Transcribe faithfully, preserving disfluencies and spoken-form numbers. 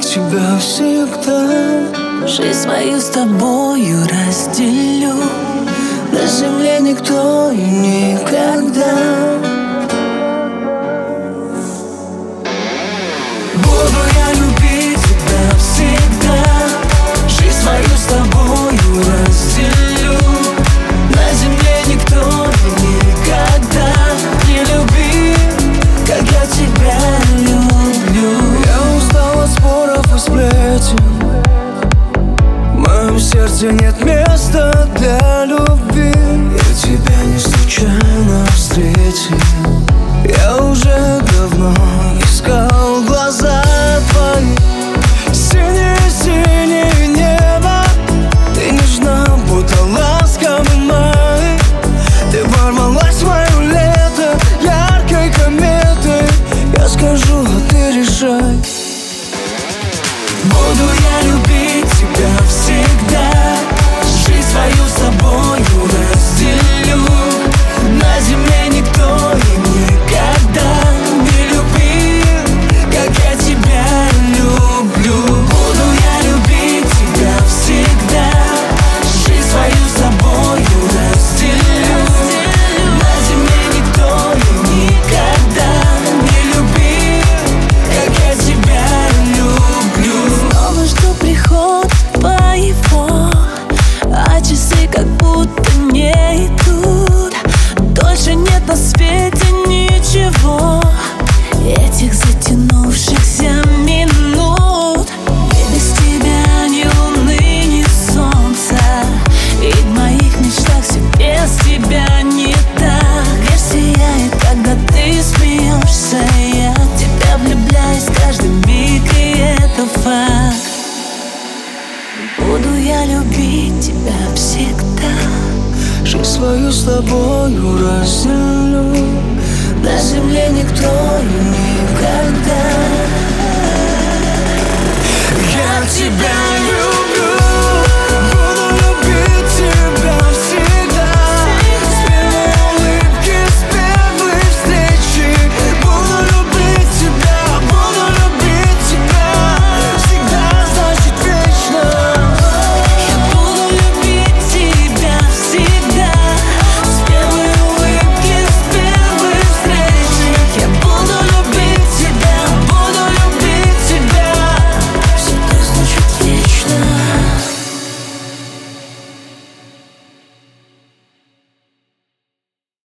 тебя всегда. Жизнь свою с тобою разделю. На земле никто и никогда. Буду я любить тебя всегда. Жизнь свою с тобою разделю. На земле никто и никогда не любил, как я тебя люблю. Я устал от споров и сплетен. В моем сердце нет места для любви. Я тебя не случайно встретил. Я уже давно искал глаза твои. Синее-синее небо. Ты нежна, будто ласковый май. Ты ворвалась в мое лето яркой кометой. Я скажу, а ты решай. Буду я любить тебя всегда. Жизнь свою с тобою разделю. На земле никто и никогда не любил, как я тебя люблю. Буду я любить тебя всегда. Жизнь свою с тобою разделю. На земле никто и никогда не любил, как я тебя люблю. Снова жду приход твоего, а часы как будто не идут. Дольше нет на свете ничего, этих затянувшихся минут. И без тебя ни луны, ни солнца, и в моих мечтах все без тебя не так. Мир сияет, когда ты смеешься, я в тебя влюбляюсь каждый миг, и это факт. Буду я любить тебя всегда. Жизнь свою с тобою разделю. На земле никто и